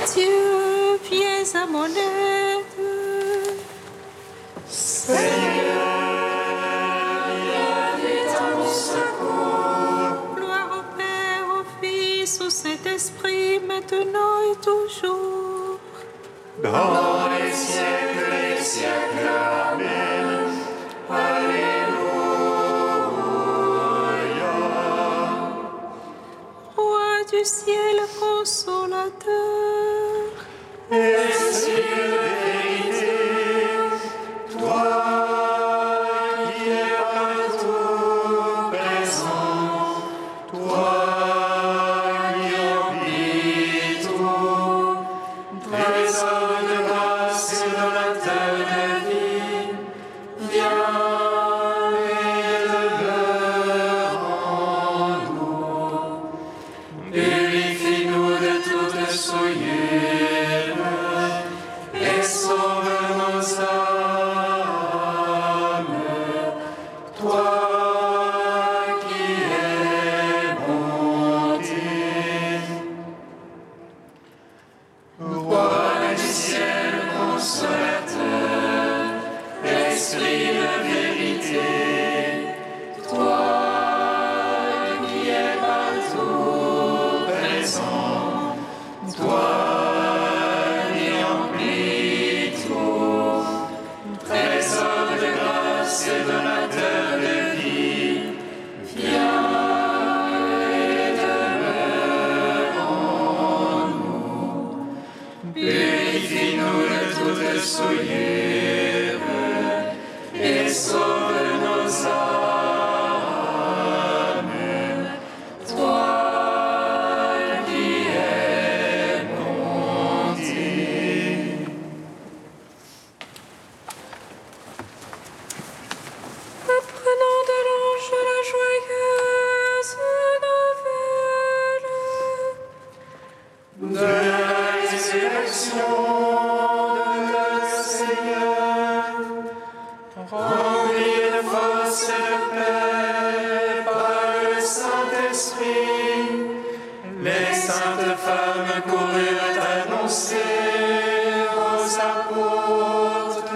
Dieu, viens à mon aide. Seigneur, viens à mon secours. Gloire au Père, au Fils, au Saint-Esprit, maintenant et toujours. Dans les siècles des siècles, Amen. Alléluia. Roi du ciel consolateur, Esprit de vérité, toi qui es partout présent, toi qui remplis tout, trésor de grâce et donateur de vie, viens et demeure en nous. Purifie-nous de toute souillure et sauve nos âmes. Toi qui es bonté. Roi du ciel consolateur, Esprit de vérité, toi qui es partout présent, toi qui remplis tout, trésor de grâce et donateur de vie, viens et demeure en nous. Purifie-nous de toute souillure et sauve nos âmes. Toi qui es bonté. apprenant de l'ange la joyeuse nouvelle. De la résurrection de notre Seigneur, remplis de force et de paix par le Saint-Esprit, les saintes femmes coururent annoncer aux apôtres: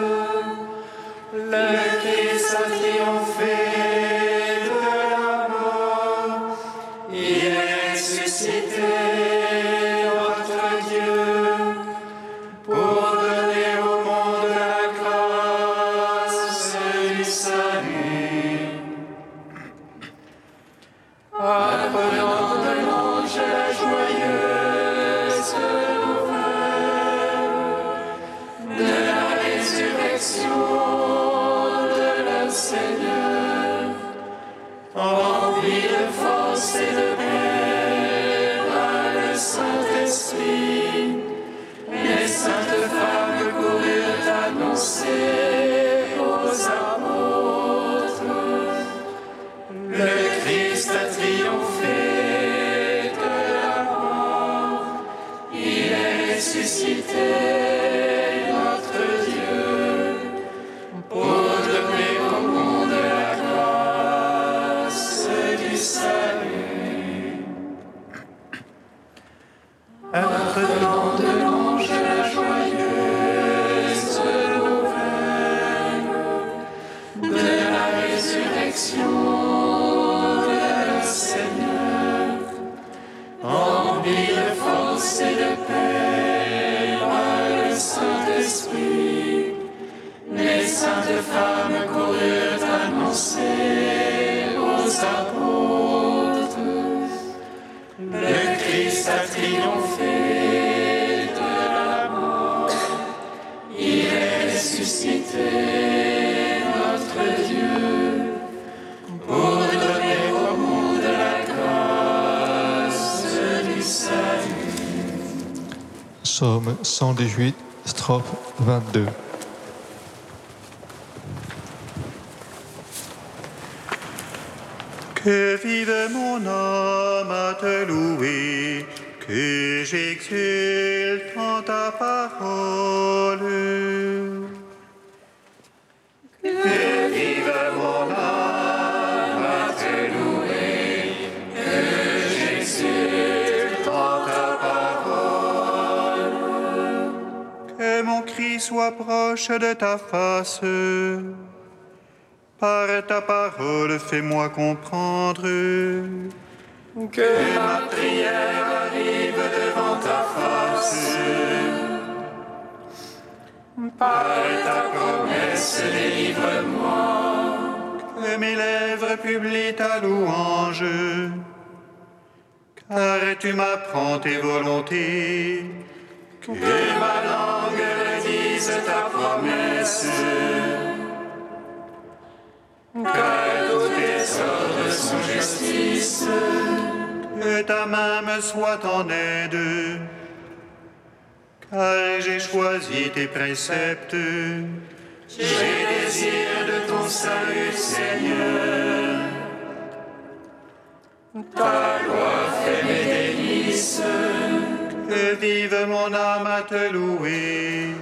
le Christ a triomphé de la mort, il est ressuscité, notre Dieu, pour donner au monde la grâce du salut. Apprenant de l'ange la joyeuse nouvelle de la résurrection de notre Seigneur, remplis de force et de paix par le Saint-Esprit, les saintes femmes coururent annoncer aux apôtres: le Christ a triomphé de la mort, il est ressuscité, notre Dieu, pour donner au monde la grâce du salut. Apprenant de l'ange la joyeuse nouvelle de la résurrection de notre Seigneur, remplis de force et de paix par le Saint-Esprit, les saintes femmes coururent annoncer aux apôtres: le Christ a triomphé de la mort, il est ressuscité, notre Dieu, pour donner au monde la grâce du salut. Psaume 118, strophe 22. Que vive mon âme à te louer, que j'exulte en ta parole. Que vive mon âme à te louer, que j'exulte en ta parole. soit proche de ta face. Par ta parole, fais-moi comprendre. Que ma prière arrive devant ta face. Par ta promesse, délivre-moi. Que mes lèvres publient ta louange. Car tu m'apprends tes volontés. Que ma langue redise ta promesse. Car tous tes ordres sont justice. Que ta main me soit en aide. Car j'ai choisi tes préceptes. J'ai désir de ton salut, Seigneur. Ta loi fait mes délices. Que vive mon âme à te louer.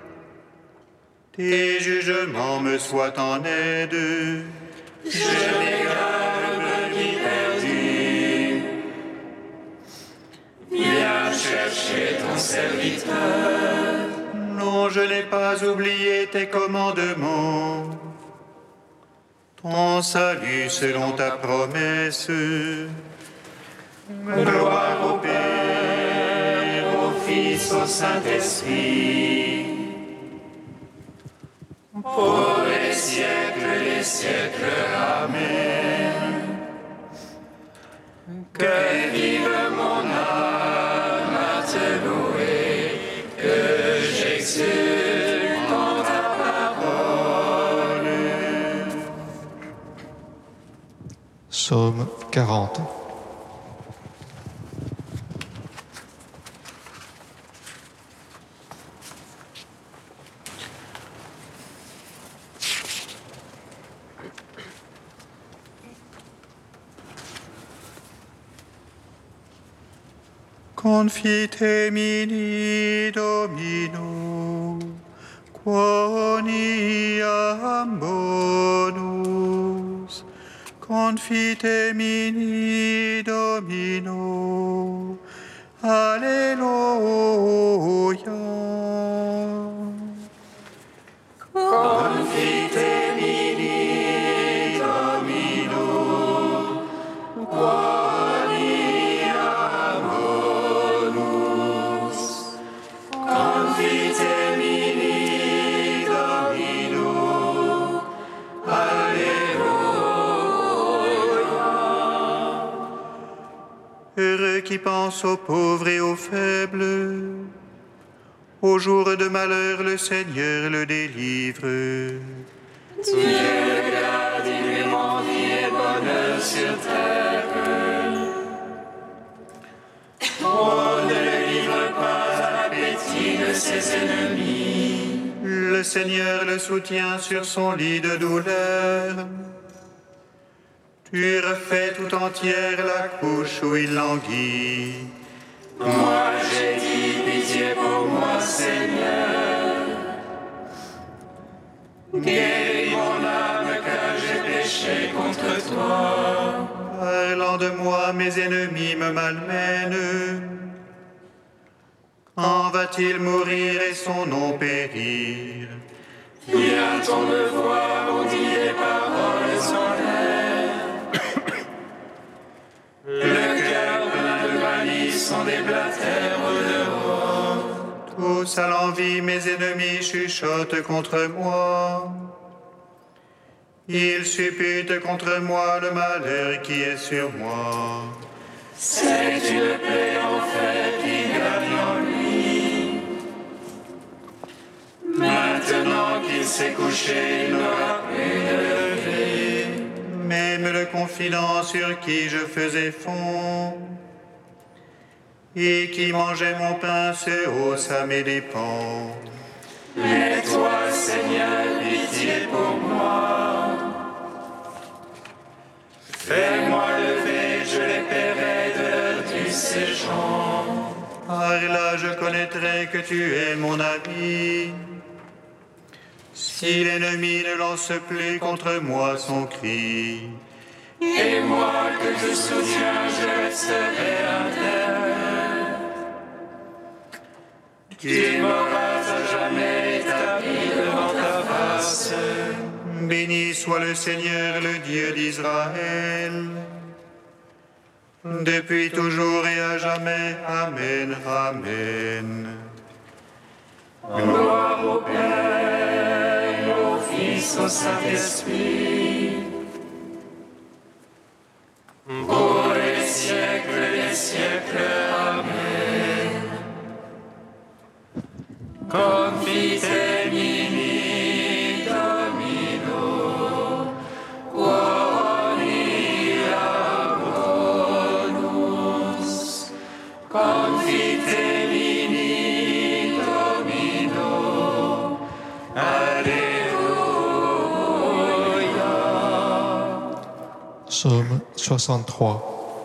Tes jugements me soient en aide. Je m'égare le brebis perdu. Viens chercher ton serviteur. Non, je n'ai pas oublié tes commandements. Ton salut selon ta promesse. Gloire au Père, au Fils, au Saint-Esprit. Pour les siècles, Amen. Que vive mon âme à te louer, que j'exulte en ta parole. Psaume 40. Confite mini Domino, quoniam bonus. Confite mini Domino, Alleluia. Confite mini Domino, quoniam bonus. Confite mini Domino, Alleluia. Heureux qui pense aux pauvres et aux faibles. Au jour de malheur, le Seigneur le délivre. Dieu garde, il lui rend vie et bonheur sur terre. On ne le livre pas à l'appétit de ses ennemis. Le Seigneur le soutient sur son lit de douleur. Tu refais tout entière la couche où il languit. Moi j'ai dit pitié pour moi, Seigneur. Guéris mon âme car j'ai péché contre toi. Parlant de moi, mes ennemis me malmènent. Quand va-t-il mourir et son nom périr? Vient-on me voir, on dit des paroles en l'air. Le cœur plein de malice sont des blatères de haut. Tous à l'envie, mes ennemis chuchotent contre moi. Ils supputent contre moi le malheur qui est sur moi. C'est une plaie en fait qui gagne en lui. Maintenant qu'il s'est couché, il n'aura plus de lever. Même le confident sur qui je faisais fond et qui mangeait mon pain se hausse à mes dépens. Mais toi, Seigneur, pitié pour moi. Fais-moi lever, je les paierai de l'heure du séjour. Par là je connaîtrai que tu es mon ami. Si l'ennemi ne lance plus contre moi son cri, Et moi que je soutiens, je resterai interne. Tu m'auras à jamais ta Béni soit le Seigneur, le Dieu d'Israël, depuis toujours et à jamais. Amen, amen. Gloire au Père, au Fils, au Saint-Esprit, pour les siècles des siècles. Amen. Confite mini Domino, quoni bonus. Confite mini Domino, Alléluia. Psaume 63.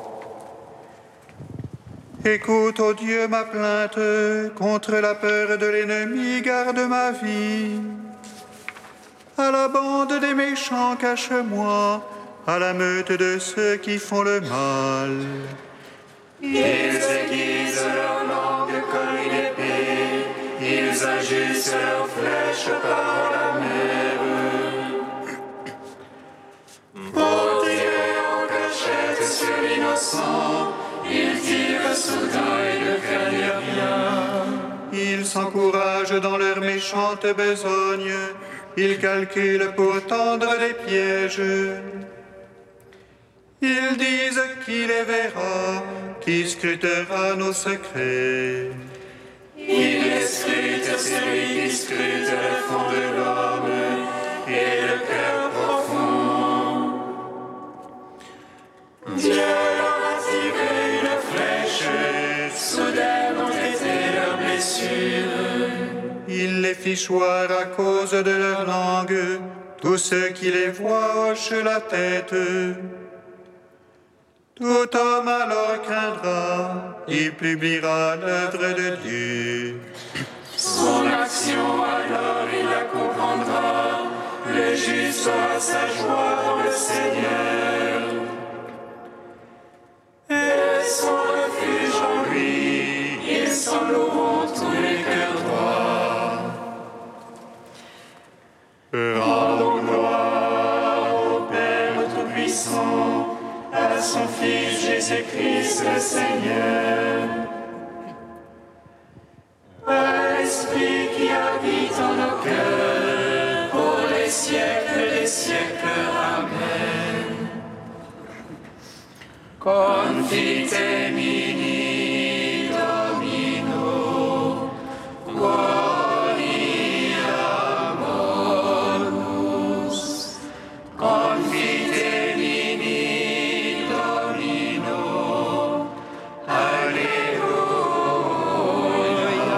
Écoute, ô Dieu, ma plainte, contre la peur de l'ennemi, garde ma vie. À la bande des méchants, cache-moi, à la meute de ceux qui font le mal. Ils aiguisent leur langue comme une épée, ils ajustent leurs flèches par la mer. Pour tirer en cachette sur l'innocent, ils tirent soudain et ne craignent rien. Ils s'encouragent dans leur méchante besogne, ils calculent pour tendre des pièges. Ils disent qui les verra, qui scrutera nos secrets. Ils scrutent celui qui scrute le fond de l'homme et le cœur profond. Dieu leur a tiré une flèche, soudaines ont été leurs blessures. Il les fit choir à cause de leur langue, tous ceux qui les voient hochent la tête. Tout homme alors craindra, il publiera l'œuvre de Dieu. Son action alors il la comprendra, le juste aura sa joie dans le Seigneur. Et son refuge en lui, ils s'en loueront tous les cœurs droits. Rendons gloire au Père Tout-Puissant, à son Fils Jésus-Christ le Seigneur, à l'Esprit qui habite en nos cœurs, pour les siècles des siècles. Amen. Confite mini Domino, quoni bonus. Confite mini Domino, Alléluia.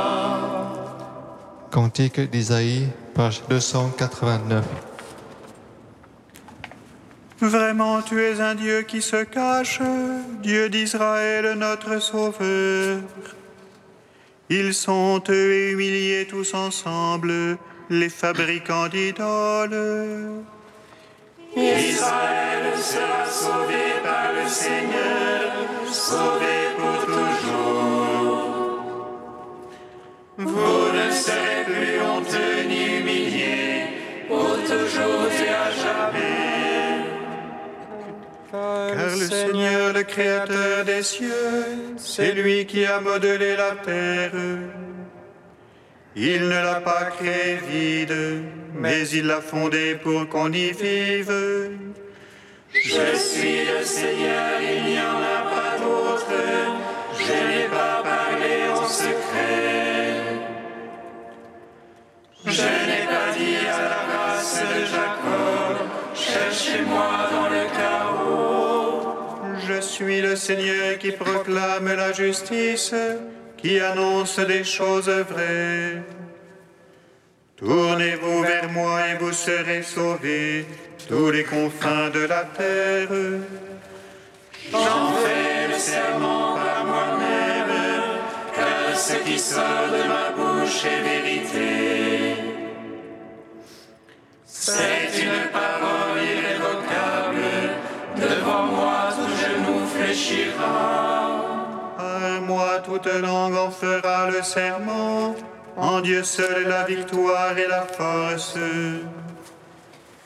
Cantique d'Isaïe, page 289. Vraiment, tu es un Dieu qui se cache, Dieu d'Israël, notre Sauveur. Ils sont eux et humiliés tous ensemble, les fabricants d'idoles. Israël sera sauvé par le Seigneur, sauvé pour toujours. Vous ne serez plus honteux ni humiliés, pour toujours et à jamais. Car le Seigneur, le Créateur des cieux, c'est lui qui a modelé la terre. Il ne l'a pas créée vide, mais il l'a fondée pour qu'on y vive. Je suis le Seigneur, il n'y en a pas d'autre. Je n'ai pas parlé en secret. Je n'ai pas dit à la race de Jacob, cherchez-moi dans le chaos. Je suis le Seigneur qui proclame la justice, qui annonce des choses vraies. Tournez-vous vers moi et vous serez sauvés, tous les confins de la terre. J'en fais le serment par moi-même, car ce qui sort de ma bouche est vérité. C'est une parole irrévocable, devant moi tout genou fléchira. À moi toute langue en fera le serment, en Dieu seul la victoire et la force.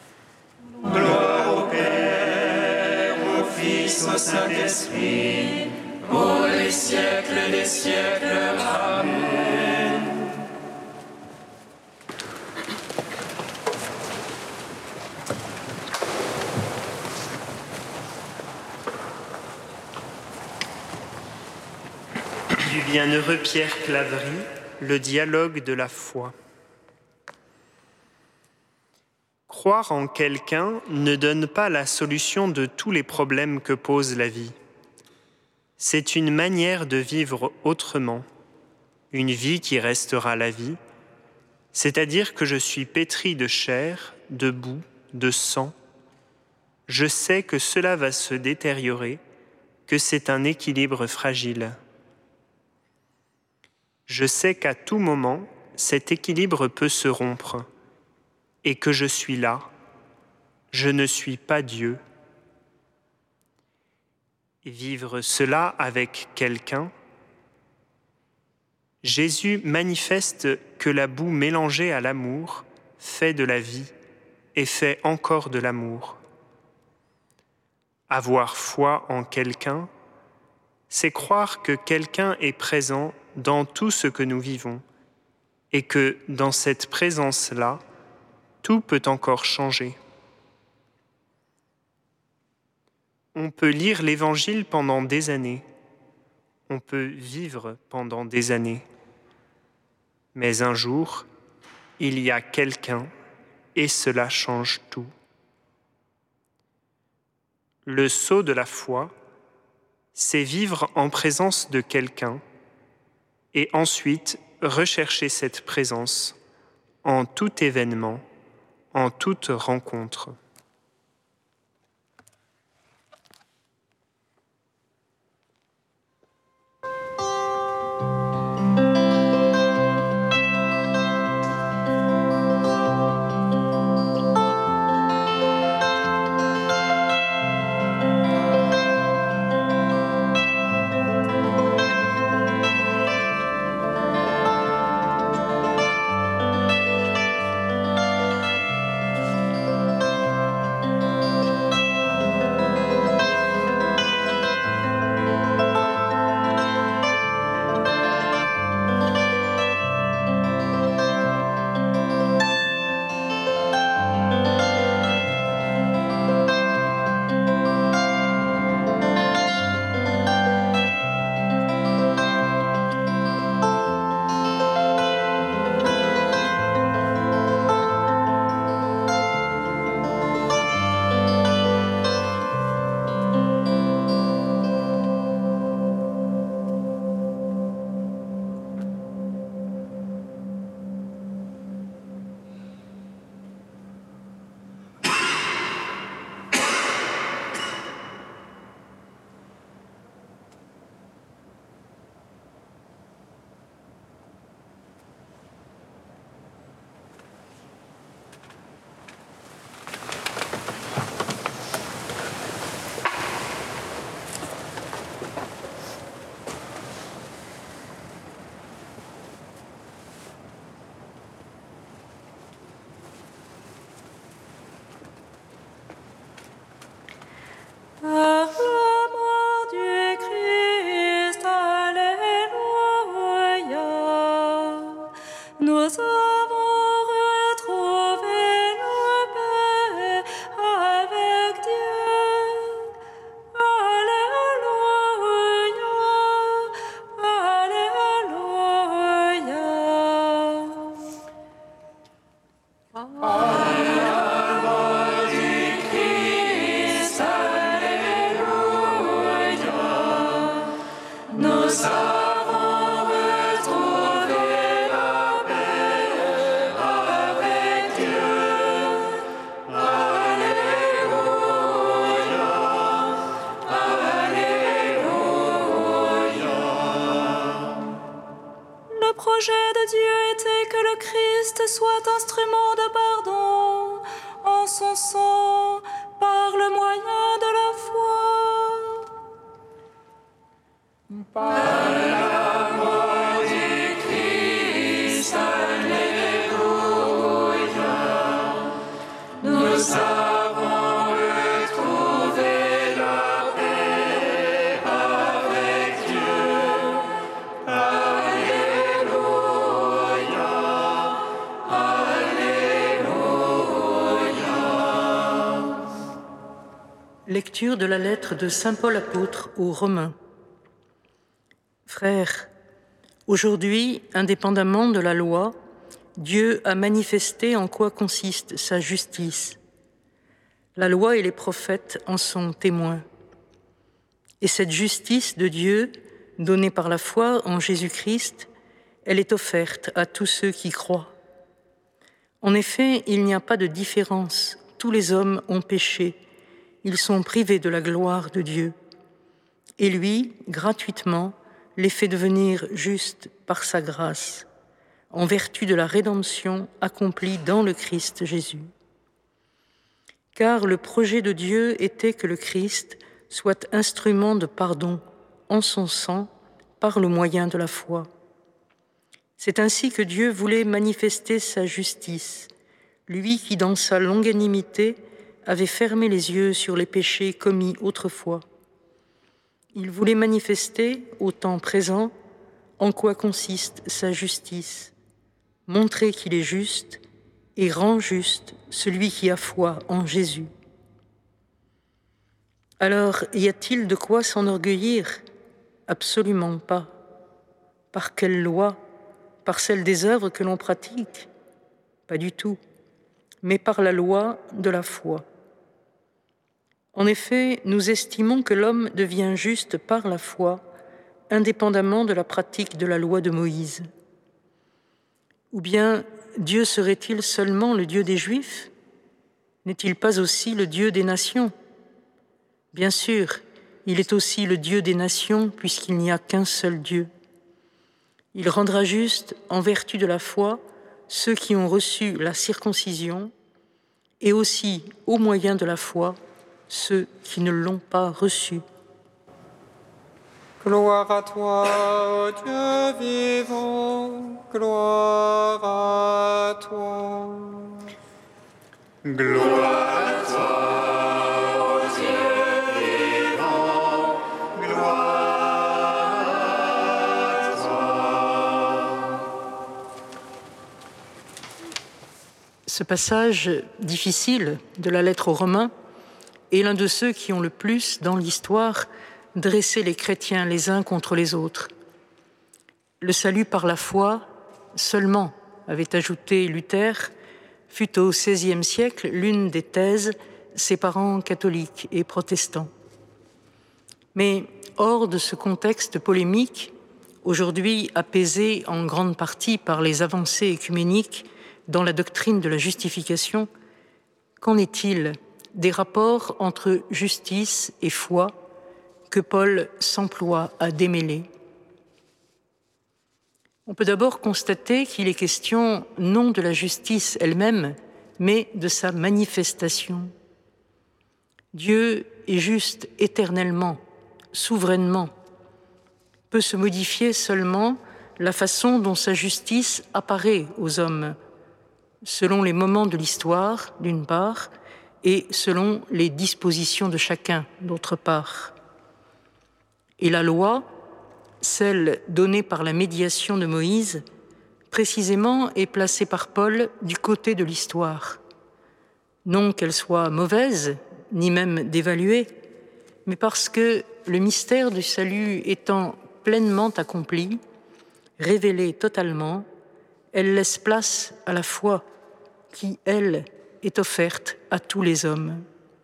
Gloire au Père, au Fils, au Saint-Esprit, pour les siècles des siècles. Amen. Du bienheureux Pierre Claverie, le dialogue de la foi. Croire en quelqu'un ne donne pas la solution de tous les problèmes que pose la vie. C'est une manière de vivre autrement, une vie qui restera la vie, c'est-à-dire que je suis pétri de chair, de boue, de sang. Je sais que cela va se détériorer, que c'est un équilibre fragile. Je sais qu'à tout moment, cet équilibre peut se rompre et que je suis là, je ne suis pas Dieu. Vivre cela avec quelqu'un, Jésus manifeste que la boue mélangée à l'amour fait de la vie et fait encore de l'amour. Avoir foi en quelqu'un, c'est croire que quelqu'un est présent dans tout ce que nous vivons et que dans cette présence-là, tout peut encore changer. On peut lire l'Évangile pendant des années, on peut vivre pendant des années, mais un jour, il y a quelqu'un et cela change tout. Le saut de la foi, c'est vivre en présence de quelqu'un et ensuite rechercher cette présence en tout événement, en toute rencontre. Soit instrument de pardon en son sang par le moyen de la foi. Par la mort du Christ, alléluia, nous avons Lecture de la lettre de saint Paul apôtre aux Romains. Frères, aujourd'hui, indépendamment de la loi, Dieu a manifesté en quoi consiste sa justice. La loi et les prophètes en sont témoins. Et cette justice de Dieu, donnée par la foi en Jésus-Christ, elle est offerte à tous ceux qui croient. En effet, il n'y a pas de différence. Tous les hommes ont péché. Ils sont privés de la gloire de Dieu. Et lui, gratuitement, les fait devenir justes par sa grâce, en vertu de la rédemption accomplie dans le Christ Jésus. Car le projet de Dieu était que le Christ soit instrument de pardon en son sang par le moyen de la foi. C'est ainsi que Dieu voulait manifester sa justice, lui qui, dans sa longanimité, avait fermé les yeux sur les péchés commis autrefois. Il voulait manifester, au temps présent, en quoi consiste sa justice, montrer qu'il est juste et rend juste celui qui a foi en Jésus. Alors, y a-t-il de quoi s'enorgueillir? Absolument pas. Par quelle loi? Par celle des œuvres que l'on pratique? Pas du tout, mais par la loi de la foi. En effet, nous estimons que l'homme devient juste par la foi, indépendamment de la pratique de la loi de Moïse. Ou bien, Dieu serait-il seulement le Dieu des Juifs? N'est-il pas aussi le Dieu des nations? Bien sûr, il est aussi le Dieu des nations, puisqu'il n'y a qu'un seul Dieu. Il rendra juste, en vertu de la foi, ceux qui ont reçu la circoncision, et aussi, au moyen de la foi, ceux qui ne l'ont pas reçu. Gloire à toi, ô Dieu vivant, gloire à toi. Gloire à toi, ô Dieu vivant, gloire à toi. Ce passage difficile de la lettre aux Romains est l'un de ceux qui ont le plus, dans l'histoire, dressé les chrétiens les uns contre les autres. Le salut par la foi seulement, avait ajouté Luther, fut au XVIe siècle l'une des thèses séparant catholiques et protestants. Mais hors de ce contexte polémique, aujourd'hui apaisé en grande partie par les avancées œcuméniques dans la doctrine de la justification, qu'en est-il des rapports entre justice et foi que Paul s'emploie à démêler? On peut d'abord constater qu'il est question non de la justice elle-même, mais de sa manifestation. Dieu est juste éternellement, souverainement. Peut se modifier seulement la façon dont sa justice apparaît aux hommes, selon les moments de l'histoire, d'une part, et selon les dispositions de chacun, d'autre part. Et la loi, celle donnée par la médiation de Moïse, précisément est placée par Paul du côté de l'histoire. Non qu'elle soit mauvaise, ni même dévaluée, mais parce que le mystère du salut étant pleinement accompli, révélé totalement, elle laisse place à la foi qui, elle, est offerte à tous les hommes.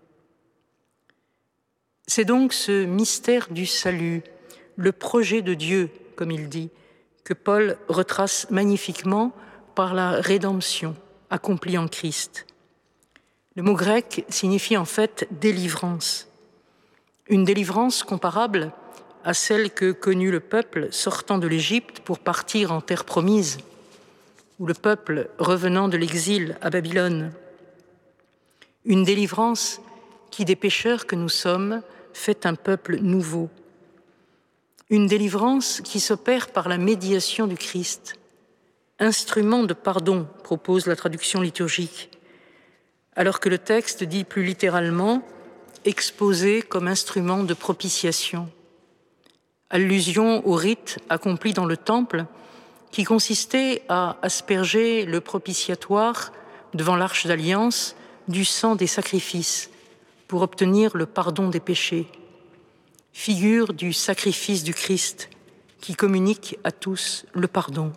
C'est donc ce mystère du salut, le projet de Dieu, comme il dit, que Paul retrace magnifiquement par la rédemption accomplie en Christ. Le mot grec signifie en fait délivrance. Une délivrance comparable à celle que connut le peuple sortant de l'Égypte pour partir en terre promise, ou le peuple revenant de l'exil à Babylone. Une délivrance qui, des pécheurs que nous sommes, fait un peuple nouveau. Une délivrance qui s'opère par la médiation du Christ. Instrument de pardon, propose la traduction liturgique, alors que le texte dit plus littéralement « exposé comme instrument de propitiation ». Allusion au rite accompli dans le temple qui consistait à asperger le propitiatoire devant l'arche d'alliance du sang des sacrifices pour obtenir le pardon des péchés, figure du sacrifice du Christ qui communique à tous le pardon.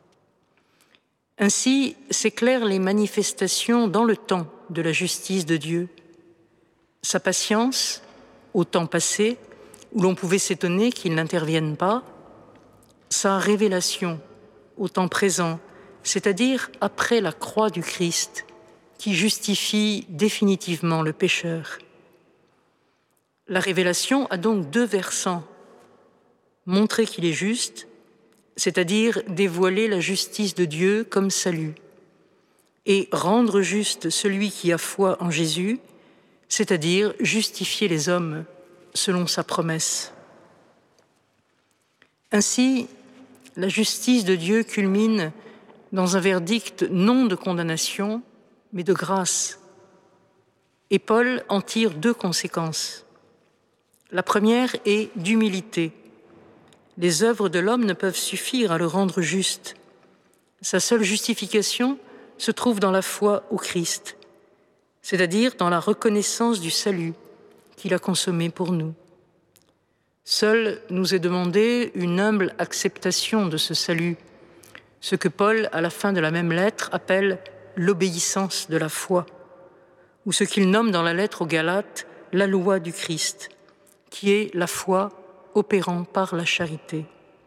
Ainsi s'éclairent les manifestations dans le temps de la justice de Dieu. Sa patience, au temps passé, où l'on pouvait s'étonner qu'il n'intervienne pas, sa révélation, au temps présent, c'est-à-dire après la croix du Christ, qui justifie définitivement le pécheur. La révélation a donc deux versants. Montrer qu'il est juste, c'est-à-dire dévoiler la justice de Dieu comme salut, et rendre juste celui qui a foi en Jésus, c'est-à-dire justifier les hommes selon sa promesse. Ainsi, la justice de Dieu culmine dans un verdict non de condamnation, mais de grâce. Et Paul en tire deux conséquences. La première est d'humilité. Les œuvres de l'homme ne peuvent suffire à le rendre juste. Sa seule justification se trouve dans la foi au Christ, c'est-à-dire dans la reconnaissance du salut qu'il a consommé pour nous. Seul nous est demandé une humble acceptation de ce salut, ce que Paul, à la fin de la même lettre, appelle l'obéissance de la foi, ou ce qu'il nomme dans la lettre aux Galates la loi du Christ, qui est la foi opérant par la charité.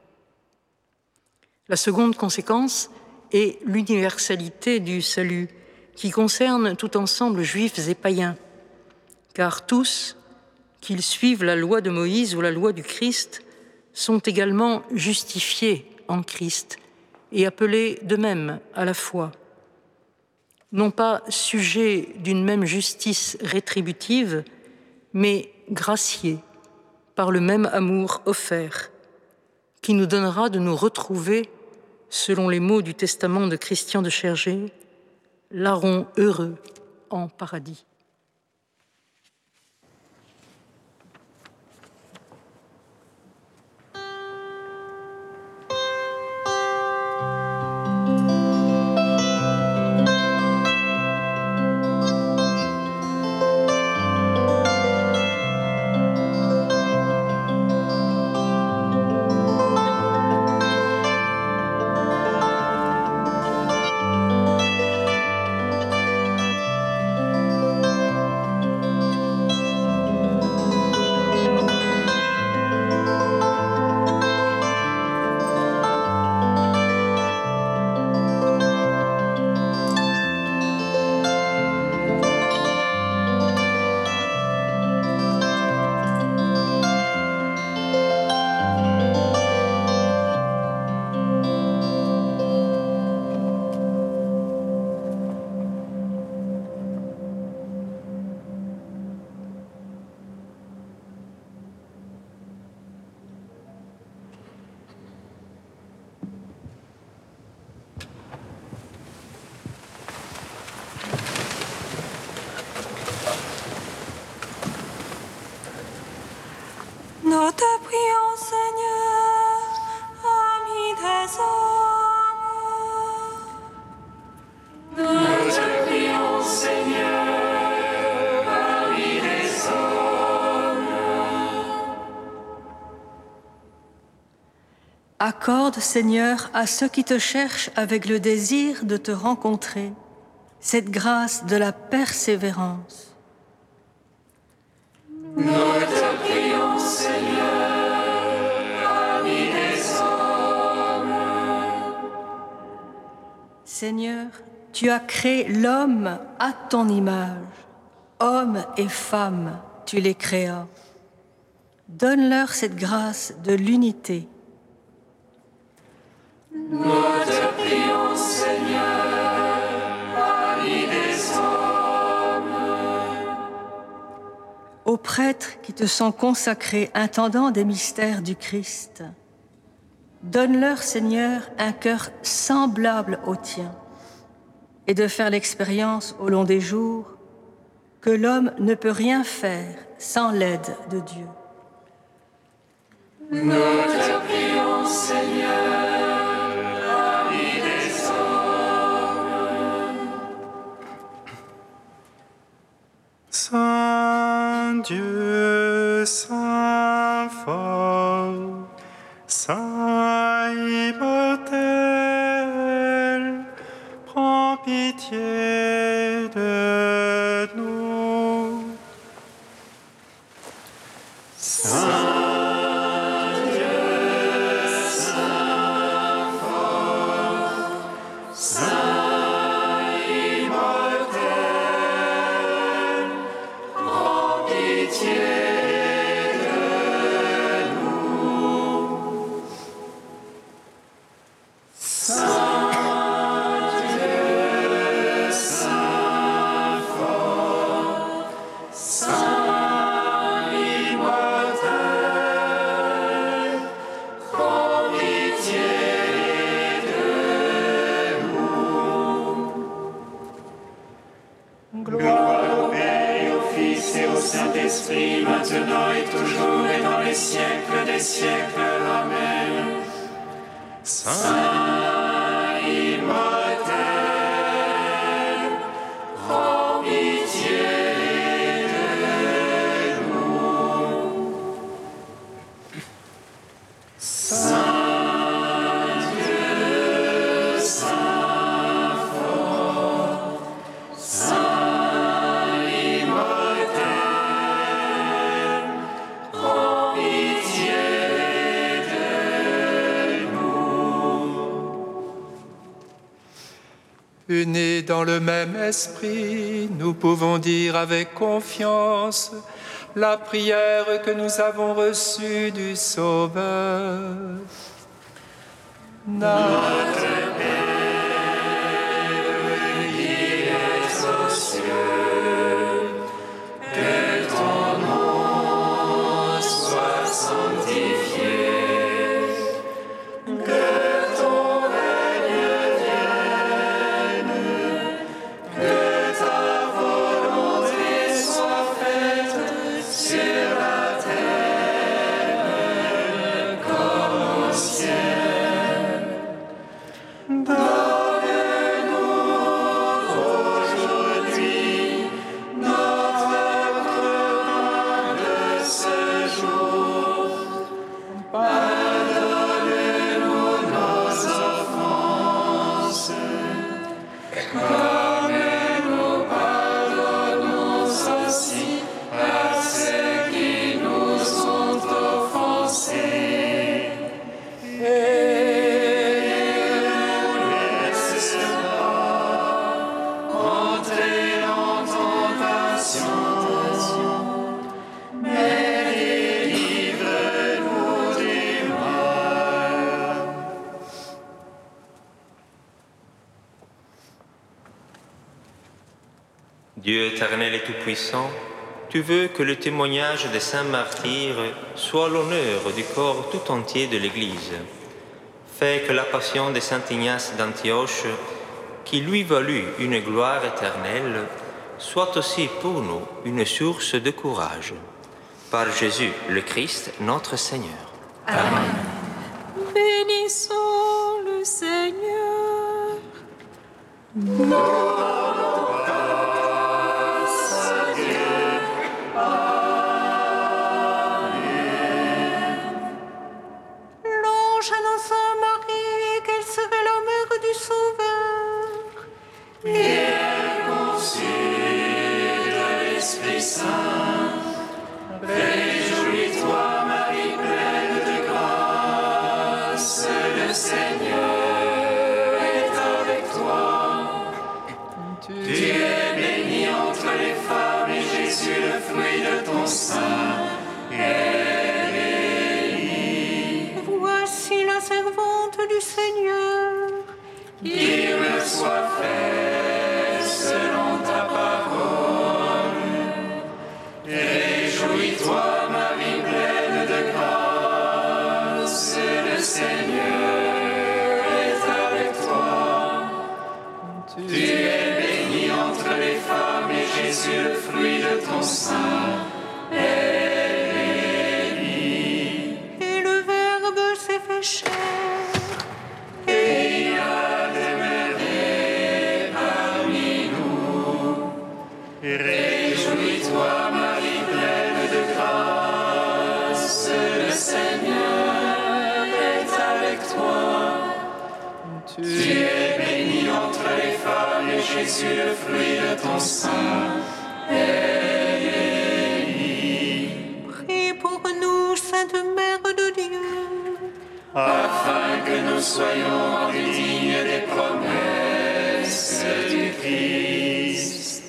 La seconde conséquence est l'universalité du salut, qui concerne tout ensemble juifs et païens, car tous, qu'ils suivent la loi de Moïse ou la loi du Christ, sont également justifiés en Christ et appelés de même à la foi. Non pas sujets d'une même justice rétributive, mais graciés par le même amour offert, qui nous donnera de nous retrouver, selon les mots du testament de Christian de Chergé, larrons heureux en paradis. Nous te prions, Seigneur, ami des hommes. Nous te prions, Seigneur, ami des hommes. Accorde, Seigneur, à ceux qui te cherchent avec le désir de te rencontrer, cette grâce de la persévérance. Nous te prions, Seigneur, ami des hommes. Seigneur, tu as créé l'homme à ton image. Hommes et femmes, tu les créas. Donne-leur cette grâce de l'unité. Nous te prions, Seigneur, ami des hommes. Aux prêtres qui te sont consacrés, intendants des mystères du Christ, donne-leur, Seigneur, un cœur semblable au tien et de faire l'expérience au long des jours que l'homme ne peut rien faire sans l'aide de Dieu. Nous te prions, Seigneur, ami des hommes. Saint siècles. Amen. Saint immortel, prends pitié de nous. Saint Unis dans le même esprit, nous pouvons dire avec confiance la prière que nous avons reçue du Sauveur. Notre Père, qui es aux cieux, que ton nom soit sanctifié, que ton règne vienne, que ta volonté soit faite sur la terre comme au ciel. Donne-nous aujourd'hui notre pain de ce jour. Pardonne-nous nos offenses, comme nous pardonnons aussi à ceux qui nous ont offensés. Et ne nous laisse pas entrer en tentation, mais délivre-nous du mal. Dieu éternel et tout-puissant, tu veux que le témoignage des saints martyrs soit l'honneur du corps tout entier de l'Église. Fais que la passion de saint Ignace d'Antioche, qui lui valut une gloire éternelle, soit aussi pour nous une source de courage. Par Jésus le Christ, notre Seigneur. Amen. Bénissons le Seigneur. L'ange annonça à Marie qu'elle serait la mère du Sauveur. Et elle conçut de l'Esprit Saint. Réjouis-toi, Marie pleine de grâce, le Seigneur est avec toi. Tu es bénie entre les femmes et Jésus, le fruit de ton sein, est béni. Voici la servante du Seigneur. Qu'il me soit fait selon ta parole. Réjouis-toi, Marie pleine de grâce, le Seigneur est avec toi. Tu es bénie entre les femmes et Jésus, le fruit de ton sein, est béni. Et le Verbe s'est fait chair. Et il a demeuré parmi nous. Réjouis-toi, Marie pleine de grâce, le Seigneur est avec toi. Tu es bénie entre les femmes et Jésus, le fruit de ton sein, est béni. Prie pour nous, Sainte Mère de Dieu, Afin que nous soyons rendus dignes des promesses du Christ.